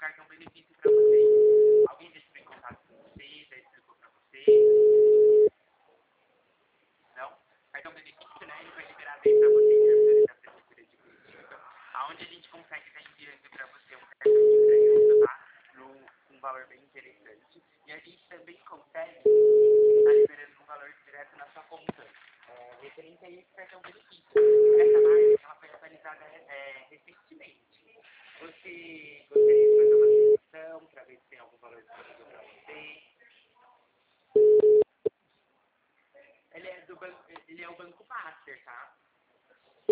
cartão benefício pra vocês. Alguém já entrou em contato com você, já explicou pra você? Não? Cartão benefício, né? Ele vai liberar bem pra vocês da Prefeitura de Curitiba, aonde a gente consegue estar enviando pra você um cartão de crédito, tá? Um valor bem interessante. E a gente também consegue